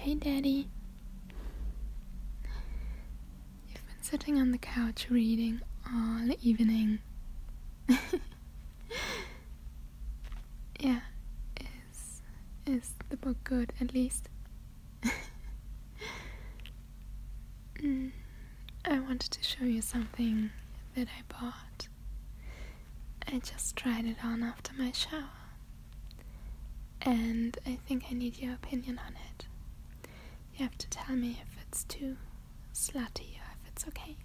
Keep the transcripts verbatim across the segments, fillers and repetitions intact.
Hey, Daddy. You've been sitting on the couch reading all evening. Yeah, is is the book good, at least? mm, I wanted to show you something that I bought. I just tried it on after my shower, and I think I need your opinion on it. You have to tell me if it's too slutty or if it's okay.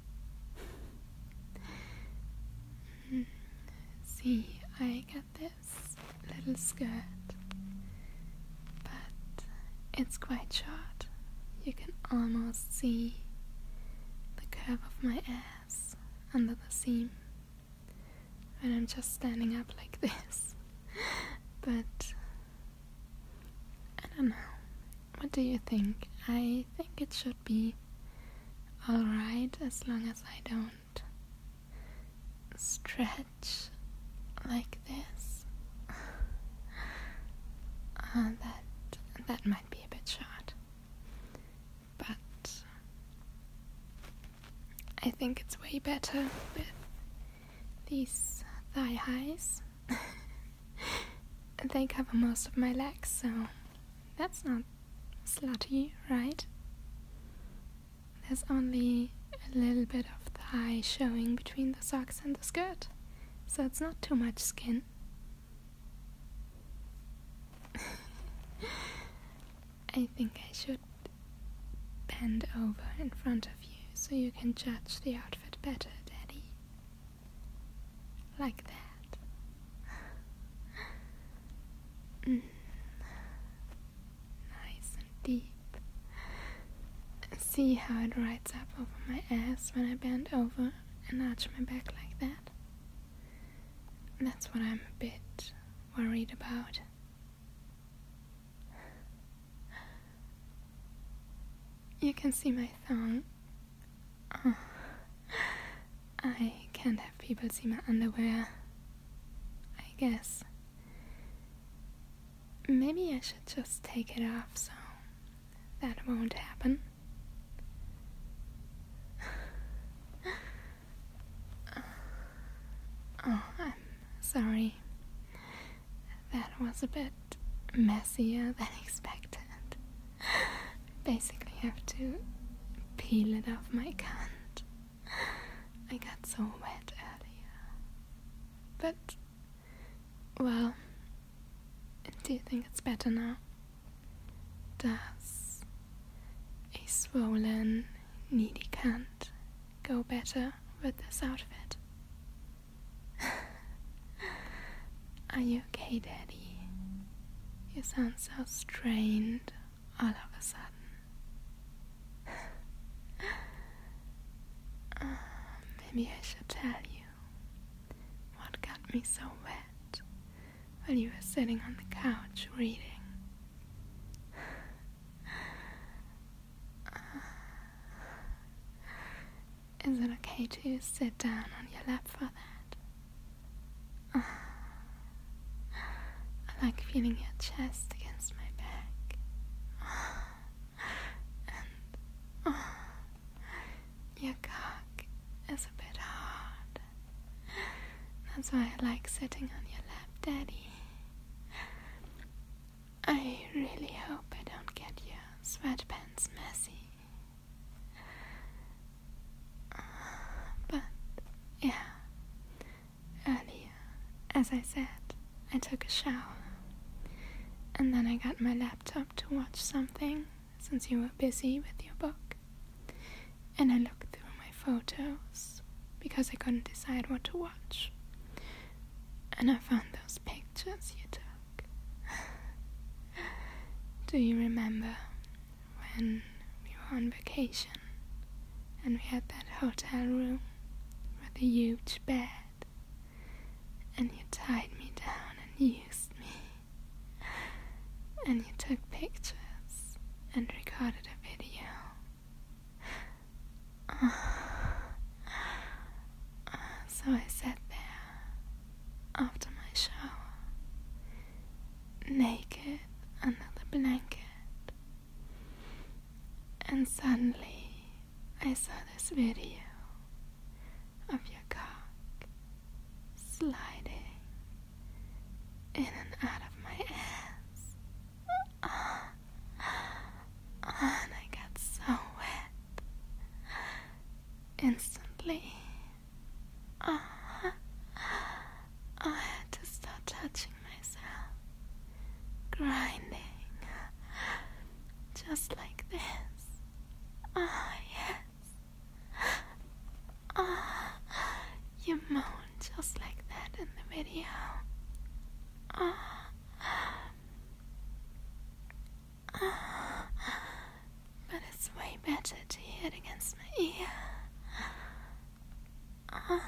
Mm. See, I got this little skirt, but it's quite short. You can almost see the curve of my ass under the seam when I'm just standing up like this. But I don't know. What do you think? I think it should be alright as long as I don't stretch like this. Uh, that that might be a bit short, but I think it's way better with these thigh highs. They cover most of my legs, so that's not slutty, right? There's only a little bit of thigh showing between the socks and the skirt, so it's not too much skin. I think I should bend over in front of you so you can judge the outfit better, Daddy. Like that. Mm. Nice and deep. See how it rides up over my ass when I bend over and arch my back like that? That's what I'm a bit worried about. You can see my thong. Oh, I can't have people see my underwear, I guess. Maybe I should just take it off so that won't happen. Oh, I'm sorry. That was a bit messier than expected. Basically have to peel it off my cunt. I got so wet earlier. But, well, do you think it's better now? Does a swollen, needy cunt go better with this outfit? Are you okay, Daddy? You sound so strained all of a sudden. Uh, maybe I should tell you what got me so wet while you were sitting on the couch reading. Uh, is it okay to sit down on your lap for that? Uh, I like feeling your chest against my back. And oh, your cock is a bit hard. That's why I like sitting on your lap, Daddy. I really hope I don't get your sweatpants messy. But, yeah, earlier, as I said, I took a shower. And then I got my laptop to watch something, since you were busy with your book. And I looked through my photos, because I couldn't decide what to watch. And I found those pictures you took. Do you remember when we were on vacation, and we had that hotel room with a huge bed, and you tied me down and used me? And you took pictures and recorded a video. So I sat there after my shower, naked under the blanket, this video of your cock sliding in and out of my ass. Oh, and I got so wet instantly. Oh, I had to start touching myself, grinding, just like this. Oh, yes. Oh, you moan just like that in the video. Oh. Oh. But it's way better to hear it against my ear. Oh.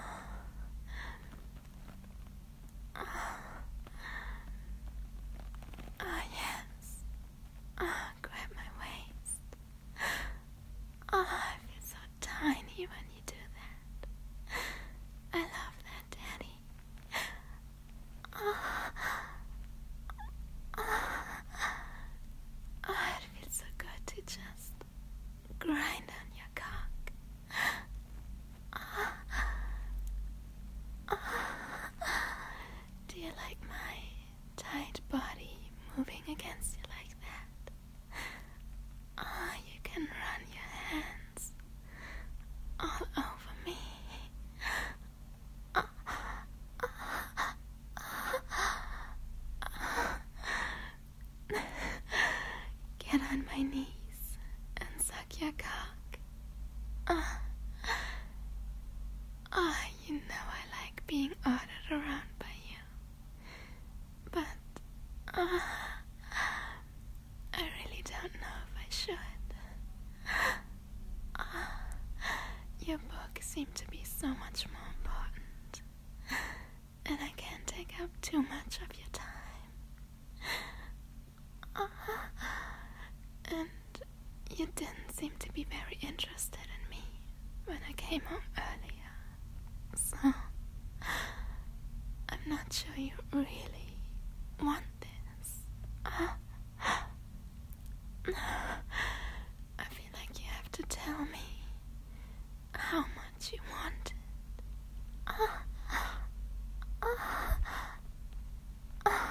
Oh. Oh, yes. Oh, grab my waist. Oh, I feel so tiny when you do that. I love that, Daddy. Oh. Oh. Oh, it feels so good to just grind on your cock. Oh. Oh. Do you like my tight body moving against you like that? Oh, you can run your hands all over me. Oh. Oh. Oh. Get on my knees and suck your cock. Oh. Oh, you know I like being ordered around by you. But, uh, I really don't know if I should. Uh, your books seem to be so much more important, and I can't take up too much of your time. Uh, and you didn't seem to be very interested in me when I came home earlier. So, I'm not sure you really want this. Uh, I feel like you have to tell me how much you want it. Uh, uh, uh,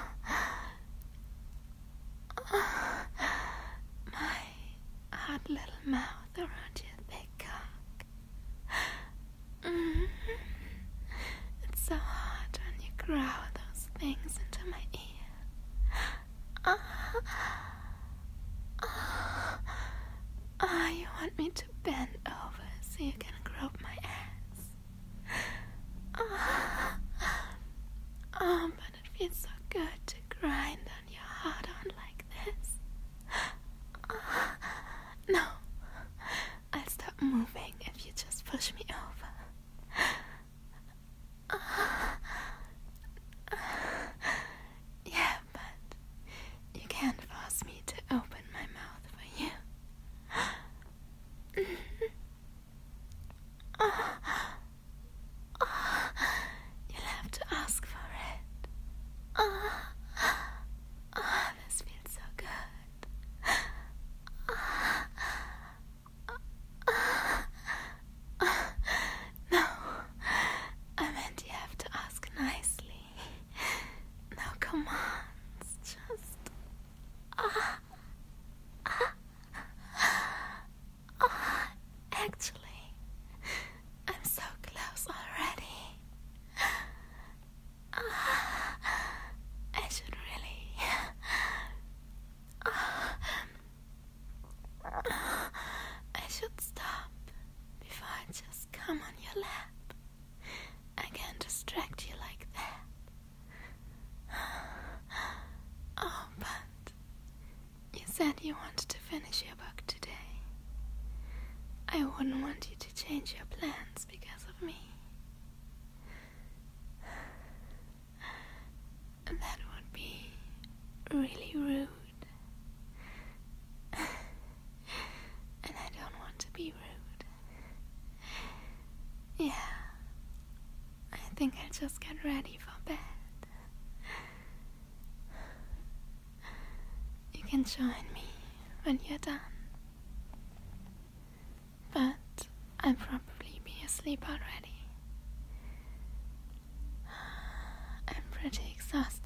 uh, my hot little mouth around your thick cock. Mm-hmm. It's so hot when you growl those things into my ear. Ah, ah, ah, you want me to bend over so you can grope my ass. Ah, ah, but it feels so good to grind on your hard on like this. Ah, no, I'll stop moving if you just push me over. Yeah, but you can't force me to open my mouth for you. Oh, oh, you'll have to ask for it. Oh, oh, this feels so good. Oh, oh, oh, no, I meant you have to ask nicely. No commands, just ah, ah, ah. Actually, I'm so close already. Ah, I should really. Ah, I should stop before I just come on your lap. I can't distract you like that. Oh, but you said you wanted to finish your book today. I wouldn't want you to change your plans because of me. That would be really rude. And I don't want to be rude. Yeah, I think I'll just get ready for bed. You can join me when you're done. But I promise sleep already. I'm pretty exhausted.